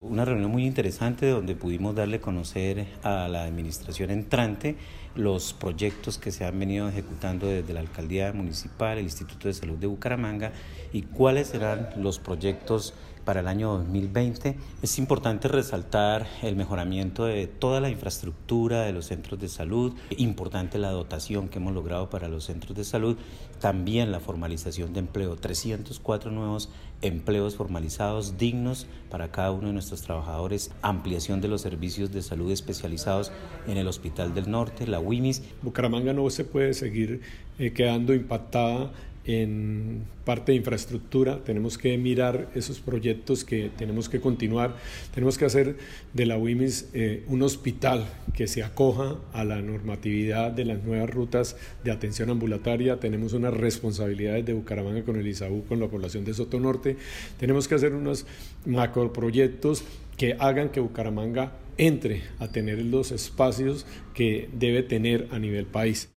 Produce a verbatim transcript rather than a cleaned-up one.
Una reunión muy interesante donde pudimos darle a conocer a la administración entrante los proyectos que se han venido ejecutando desde la Alcaldía Municipal, el Instituto de Salud de Bucaramanga y cuáles serán los proyectos para el año dos mil veinte. Es importante resaltar el mejoramiento de toda la infraestructura de los centros de salud, importante la dotación que hemos logrado para los centros de salud, también la formalización de empleo, trescientos cuatro nuevos empleos formalizados dignos para cada uno de nuestros trabajadores, ampliación de los servicios de salud especializados en el Hospital del Norte, la U I M I S. Bucaramanga no se puede seguir eh, quedando impactada en parte de infraestructura. Tenemos que mirar esos proyectos que tenemos que continuar. Tenemos que hacer de la U I M I S eh, un hospital que se acoja a la normatividad de las nuevas rutas de atención ambulatoria. Tenemos unas responsabilidades de Bucaramanga con el I S A U, con la población de Soto Norte. Tenemos que hacer unos macroproyectos que hagan que Bucaramanga entre a tener los espacios que debe tener a nivel país.